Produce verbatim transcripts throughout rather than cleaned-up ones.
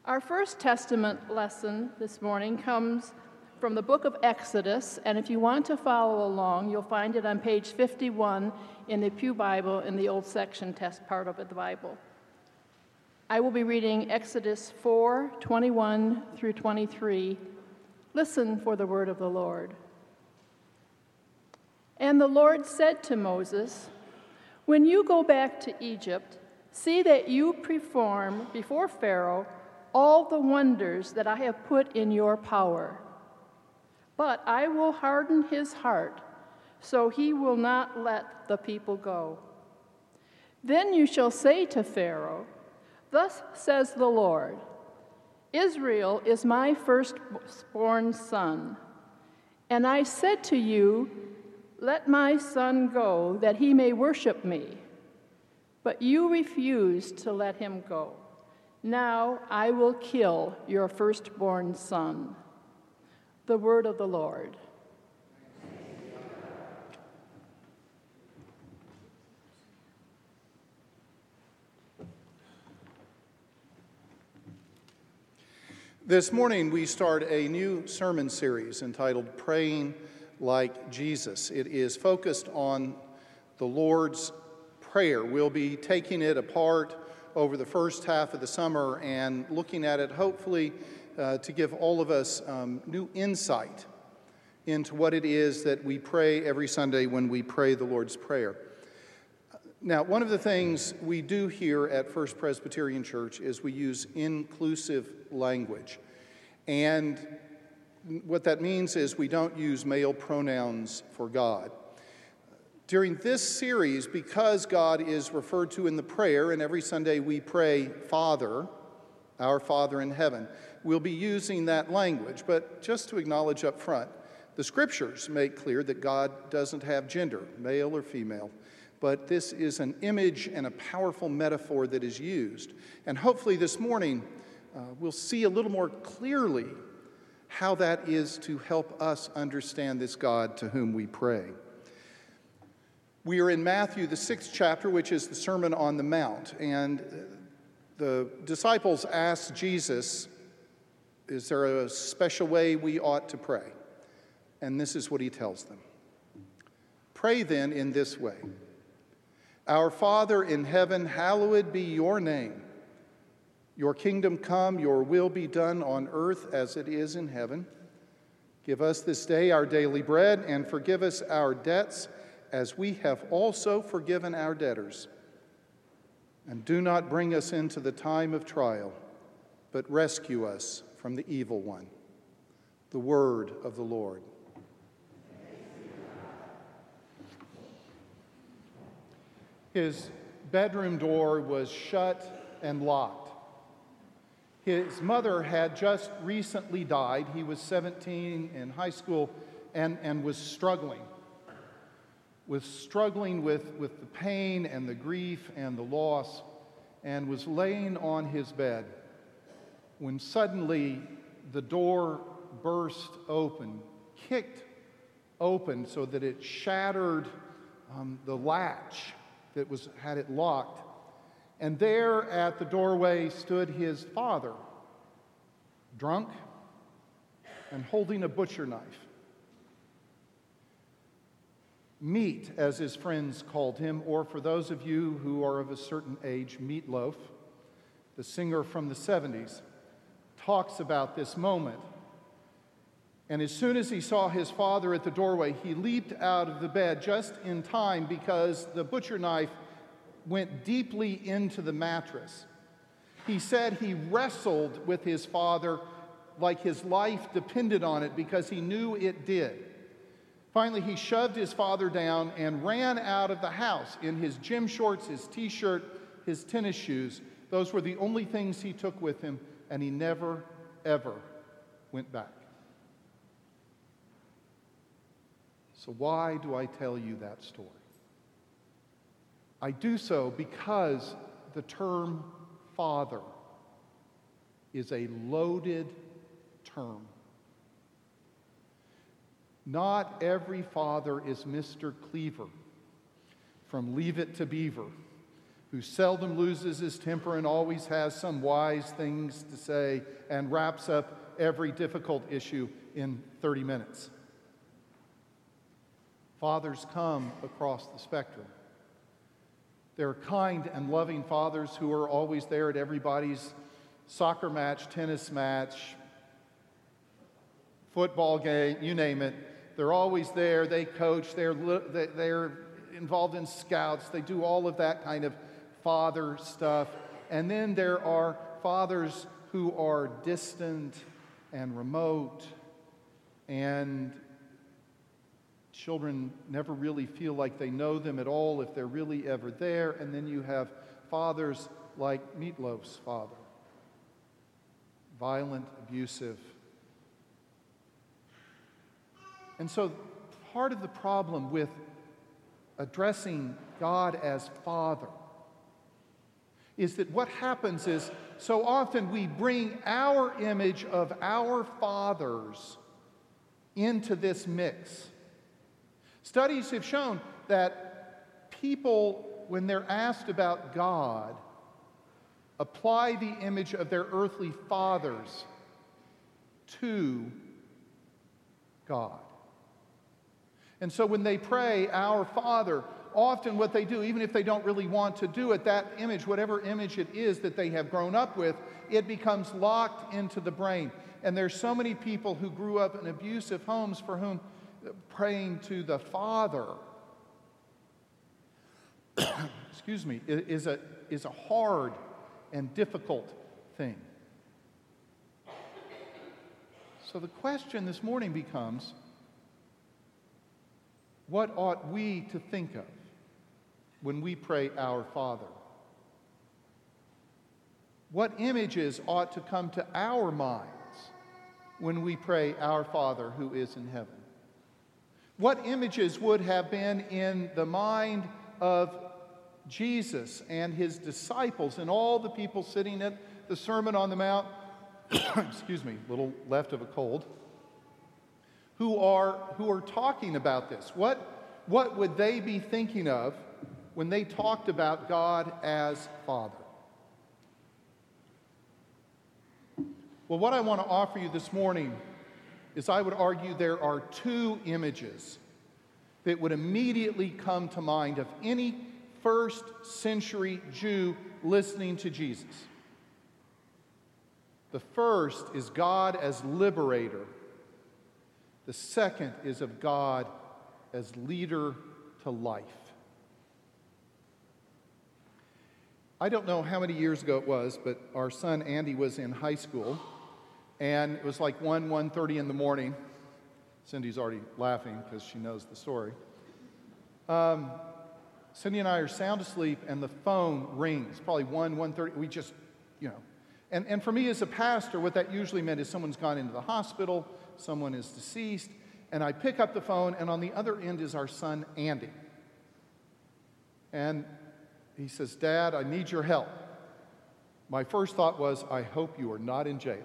Our First Testament lesson this morning comes from the book of Exodus, and if you want to follow along, you'll find it on page fifty-one in the Pew Bible in the Old Section Test part of the Bible. I will be reading Exodus four, twenty-one through twenty-three. Listen for the word of the Lord. And the Lord said to Moses, "When you go back to Egypt, see that you perform before Pharaoh all the wonders that I have put in your power. But I will harden his heart, so he will not let the people go. Then you shall say to Pharaoh, 'Thus says the Lord, Israel is my firstborn son. And I said to you, let my son go, that he may worship me. But you refused to let him go. Now I will kill your firstborn son.'" The word of the Lord. This morning we start a new sermon series entitled Praying Like Jesus. It is focused on the Lord's Prayer. We'll be taking it apart over the first half of the summer and looking at it hopefully uh, to give all of us um, new insight into what it is that we pray every Sunday when we pray the Lord's Prayer. Now, one of the things we do here at First Presbyterian Church is we use inclusive language. And what that means is we don't use male pronouns for God. During this series, because God is referred to in the prayer, and every Sunday we pray, Father, our Father in heaven, we'll be using that language. But just to acknowledge up front, the Scriptures make clear that God doesn't have gender, male or female. But this is an image and a powerful metaphor that is used. And hopefully this morning uh, we'll see a little more clearly how that is to help us understand this God to whom we pray. We are in Matthew, the sixth chapter, which is the Sermon on the Mount. And the disciples asked Jesus, is there a special way we ought to pray? And this is what he tells them. Pray then in this way. Our Father in heaven, hallowed be your name. Your kingdom come, your will be done on earth as it is in heaven. Give us this day our daily bread, and forgive us our debts as we have also forgiven our debtors. And do not bring us into the time of trial, but rescue us from the evil one. The word of the Lord. His bedroom door was shut and locked. His mother had just recently died. He was seventeen in high school and, and was struggling. Was struggling with, with the pain and the grief and the loss, and was laying on his bed when suddenly the door burst open, kicked open so that it shattered um, the latch that was had it locked. And there at the doorway stood his father, drunk and holding a butcher knife. Meat, as his friends called him, or for those of you who are of a certain age, Meatloaf, the singer from the seventies, talks about this moment. And as soon as he saw his father at the doorway, he leaped out of the bed just in time because the butcher knife went deeply into the mattress. He said he wrestled with his father like his life depended on it because he knew it did. Finally, he shoved his father down and ran out of the house in his gym shorts, his t-shirt, his tennis shoes. Those were the only things he took with him, and he never, ever went back. So why do I tell you that story? I do so because the term father is a loaded term. Not every father is Mister Cleaver from Leave It to Beaver, who seldom loses his temper and always has some wise things to say and wraps up every difficult issue in thirty minutes. Fathers come across the spectrum. There are kind and loving fathers who are always there at everybody's soccer match, tennis match, football game, you name it. They're always there. They coach. They're, they're involved in scouts. They do all of that kind of father stuff. And then there are fathers who are distant and remote, and children never really feel like they know them at all if they're really ever there. And then you have fathers like Meatloaf's father, violent, abusive. And so part of the problem with addressing God as Father is that what happens is so often we bring our image of our fathers into this mix. Studies have shown that people, when they're asked about God, apply the image of their earthly fathers to God. And so when they pray, Our Father, often what they do, even if they don't really want to do it, that image, whatever image it is that they have grown up with, it becomes locked into the brain. And there's so many people who grew up in abusive homes for whom praying to the Father, excuse me, is a, is a hard and difficult thing. So the question this morning becomes, what ought we to think of when we pray Our Father? What images ought to come to our minds when we pray Our Father who is in heaven? What images would have been in the mind of Jesus and his disciples and all the people sitting at the Sermon on the Mount, excuse me, a little left of a cold, who are, who are talking about this? What, what would they be thinking of when they talked about God as Father? Well, what I want to offer you this morning is I would argue there are two images that would immediately come to mind of any first century Jew listening to Jesus. The first is God as liberator. The second is of God as leader to life. I don't know how many years ago it was, but our son Andy was in high school, and it was like one, one thirty in the morning. Cindy's already laughing because she knows the story. Um, Cindy and I are sound asleep, and the phone rings, probably one, one thirty. We just, you know. And, and for me as a pastor, what that usually meant is someone's gone into the hospital, someone is deceased, and I pick up the phone, and on the other end is our son Andy. And he says, "Dad, I need your help." My first thought was, I hope you are not in jail.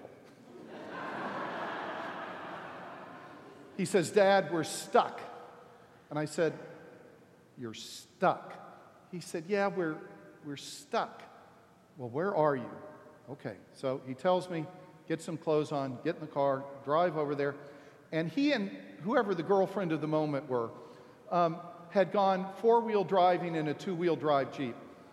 He says, "Dad, we're stuck." And I said, "You're stuck?" He said, "Yeah, we're, we're stuck." "Well, where are you?" Okay, so he tells me, get some clothes on, get in the car, drive over there. And he and whoever the girlfriend of the moment were um, had gone four-wheel driving in a two-wheel drive Jeep.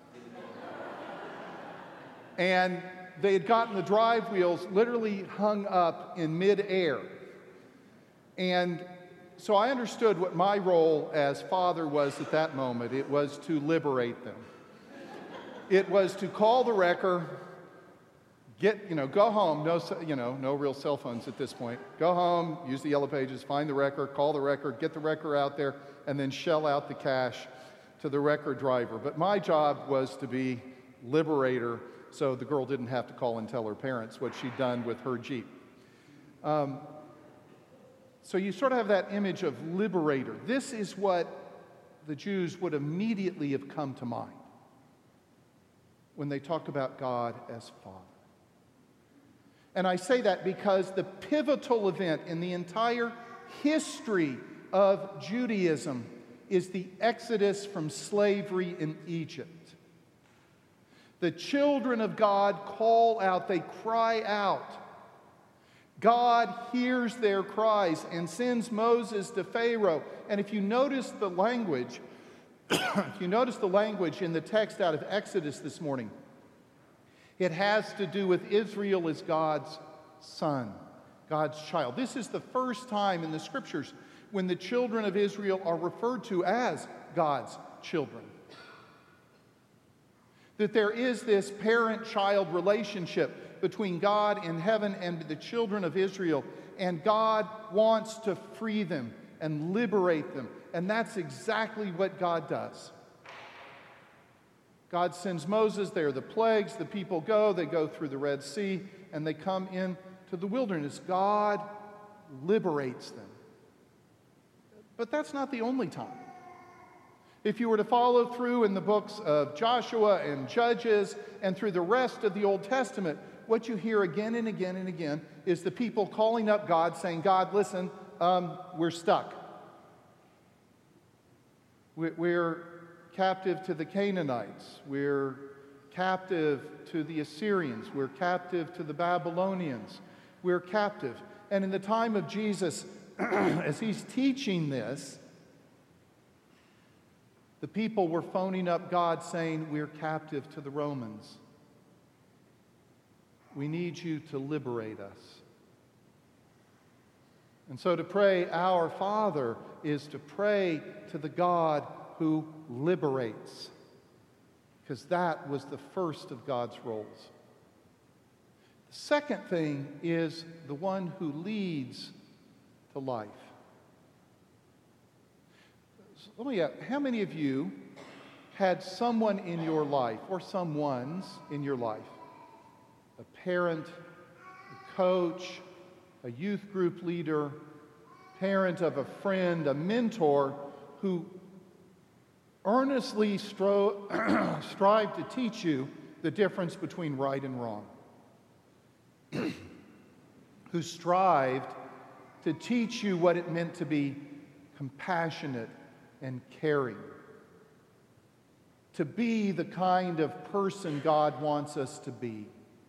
And they had gotten the drive wheels literally hung up in midair. And so I understood what my role as father was at that moment. It was to liberate them. It was to call the wrecker, get, you know, go home, no, you know, no real cell phones at this point. Go home, use the yellow pages, find the wrecker, call the wrecker, get the wrecker out there, and then shell out the cash to the wrecker driver. But my job was to be liberator, so the girl didn't have to call and tell her parents what she'd done with her Jeep. Um, so you sort of have that image of liberator. This is what the Jews would immediately have come to mind when they talk about God as Father. And I say that because the pivotal event in the entire history of Judaism is the exodus from slavery in Egypt. The children of God call out, they cry out. God hears their cries and sends Moses to Pharaoh. And if you notice the language, if you notice the language in the text out of Exodus this morning, it has to do with Israel as God's son, God's child. This is the first time in the scriptures when the children of Israel are referred to as God's children. That there is this parent-child relationship between God in heaven and the children of Israel, and God wants to free them and liberate them. And that's exactly what God does. God sends Moses, there are the plagues, the people go, they go through the Red Sea, and they come into the wilderness. God liberates them. But that's not the only time. If you were to follow through in the books of Joshua and Judges and through the rest of the Old Testament, what you hear again and again and again is the people calling up God, saying, God, listen, um, we're stuck. We're captive to the Canaanites. We're captive to the Assyrians. We're captive to the Babylonians. We're captive. And in the time of Jesus, as he's teaching this, the people were phoning up God saying, we're captive to the Romans. We need you to liberate us. And so to pray, Our Father, is to pray to the God who liberates, because that was the first of God's roles. The second thing is the one who leads to life. So let me ask, how many of you had someone in your life, or someones in your life, a parent, a coach, a youth group leader, parent of a friend, a mentor, who earnestly stro- strive to teach you the difference between right and wrong, who strived to teach you what it meant to be compassionate and caring, to be the kind of person God wants us to be.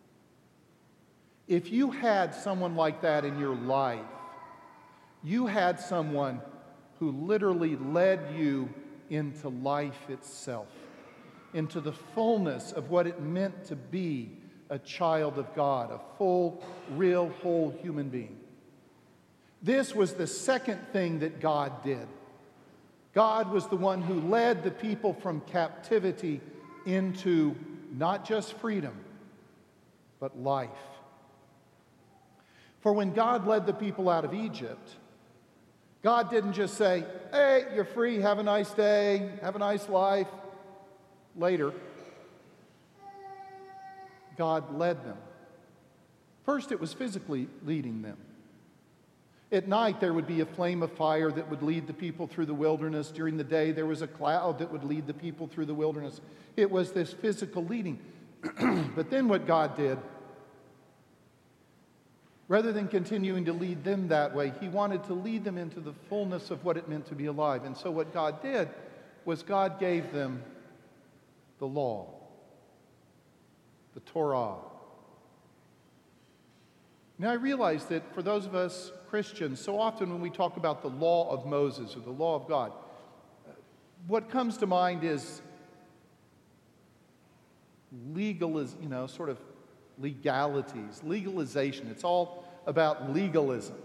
If you had someone like that in your life, you had someone who literally led you into life itself, into the fullness of what it meant to be a child of God, a full, real, whole human being. This was the second thing that God did. God was the one who led the people from captivity into not just freedom, but life. For when God led the people out of Egypt, God didn't just say, hey, you're free, have a nice day, have a nice life, later. God led them. First, it was physically leading them. At night, there would be a flame of fire that would lead the people through the wilderness. During the day, there was a cloud that would lead the people through the wilderness. It was this physical leading. But then what God did, rather than continuing to lead them that way, he wanted to lead them into the fullness of what it meant to be alive. And so what God did was God gave them the law, the Torah. Now I realize that for those of us Christians, so often when we talk about the law of Moses or the law of God, what comes to mind is legalism, you know, sort of legalities, legalization. It's all about legalism.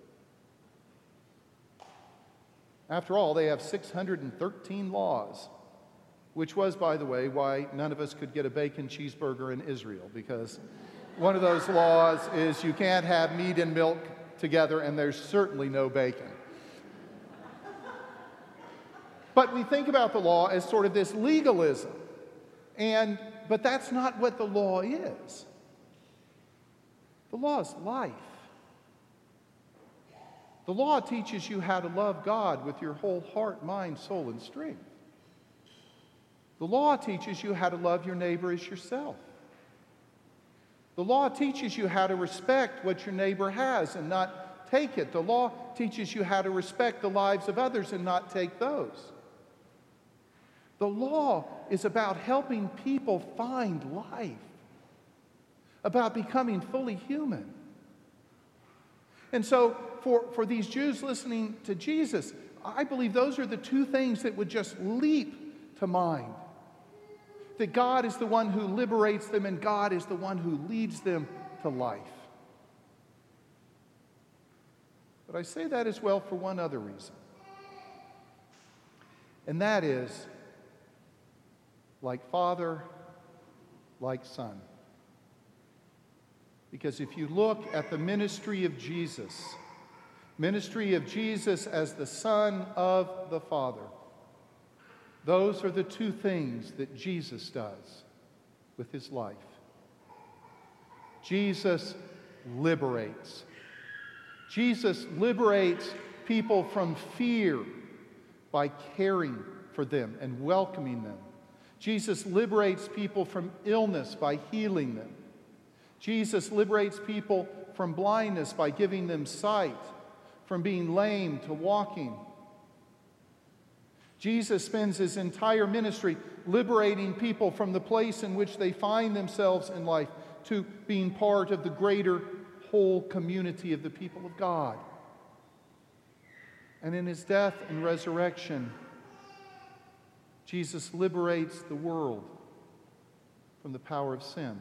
After all, they have six hundred thirteen laws, which was, by the way, why none of us could get a bacon cheeseburger in Israel, because one of those laws is you can't have meat and milk together, and there's certainly no bacon. But we think about the law as sort of this legalism, and but that's not what the law is. The law is life. The law teaches you how to love God with your whole heart, mind, soul, and strength. The law teaches you how to love your neighbor as yourself. The law teaches you how to respect what your neighbor has and not take it. The law teaches you how to respect the lives of others and not take those. The law is about helping people find life, about becoming fully human. And so for, for these Jews listening to Jesus, I believe those are the two things that would just leap to mind. That God is the one who liberates them and God is the one who leads them to life. But I say that as well for one other reason. And that is, like Father, like Son. Because if you look at the ministry of Jesus, ministry of Jesus as the Son of the Father, those are the two things that Jesus does with his life. Jesus liberates. Jesus liberates people from fear by caring for them and welcoming them. Jesus liberates people from illness by healing them. Jesus liberates people from blindness by giving them sight, from being lame to walking. Jesus spends his entire ministry liberating people from the place in which they find themselves in life to being part of the greater whole community of the people of God. And in his death and resurrection, Jesus liberates the world from the power of sin.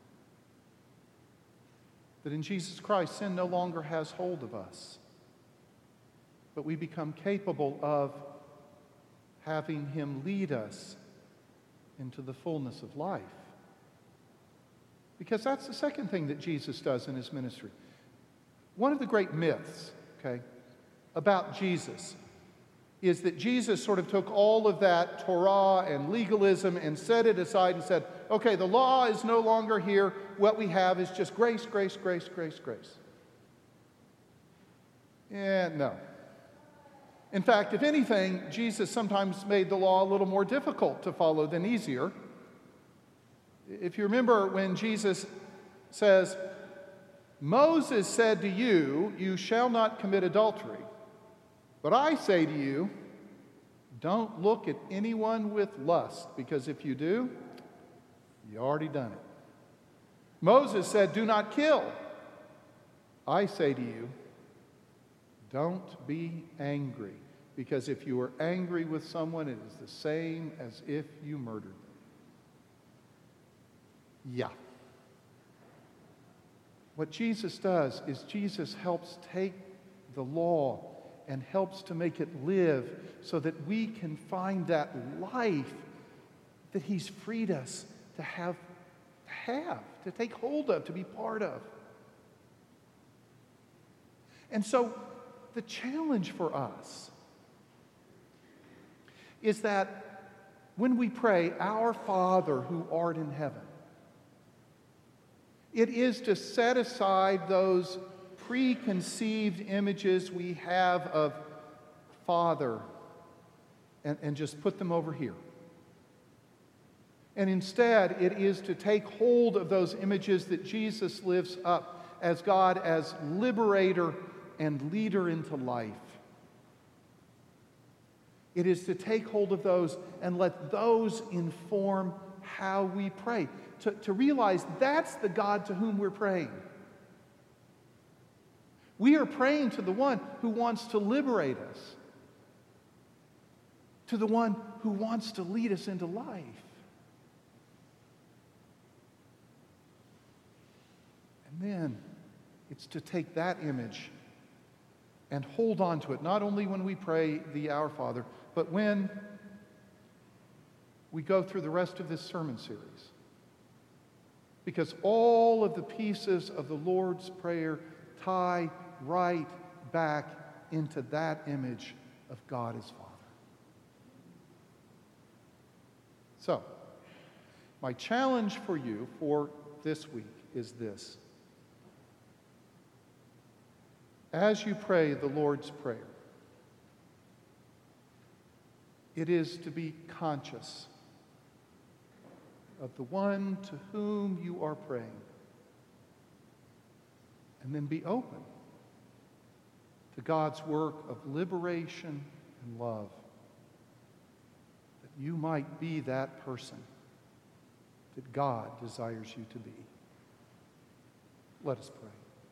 That in Jesus Christ, sin no longer has hold of us, but we become capable of having him lead us into the fullness of life. Because that's the second thing that Jesus does in his ministry. One of the great myths, okay, about Jesus is that Jesus sort of took all of that Torah and legalism and set it aside and said, okay, the law is no longer here. What we have is just grace, grace, grace, grace, grace. Yeah, no. In fact, if anything, Jesus sometimes made the law a little more difficult to follow than easier. If you remember when Jesus says, Moses said to you, you shall not commit adultery. But I say to you, don't look at anyone with lust, because if you do, you already done it. Moses said, do not kill. I say to you, don't be angry, because if you are angry with someone, it is the same as if you murdered them. Yeah. What Jesus does is Jesus helps take the law and helps to make it live so that we can find that life that he's freed us to have, to have, to take hold of, to be part of. And so the challenge for us is that when we pray, Our Father who art in heaven, it is to set aside those preconceived images we have of Father and, and just put them over here. And instead, it is to take hold of those images that Jesus lifts up as God as liberator and leader into life. It is to take hold of those and let those inform how we pray. To, to realize that's the God to whom we're praying. We are praying to the one who wants to liberate us, to the one who wants to lead us into life. And then it's to take that image and hold on to it, not only when we pray the Our Father, but when we go through the rest of this sermon series. Because all of the pieces of the Lord's Prayer tie right back into that image of God as Father. So, my challenge for you for this week is this. As you pray the Lord's Prayer, it is to be conscious of the one to whom you are praying. And then be open to God's work of liberation and love that you might be that person that God desires you to be. Let us pray.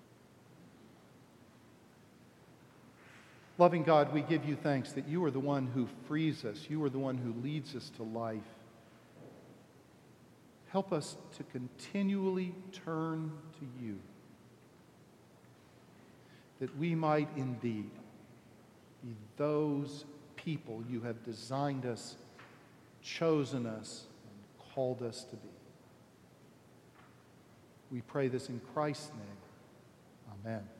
Loving God, we give you thanks that you are the one who frees us. You are the one who leads us to life. Help us to continually turn to you, that we might indeed be those people you have designed us, chosen us, and called us to be. We pray this in Christ's name. Amen.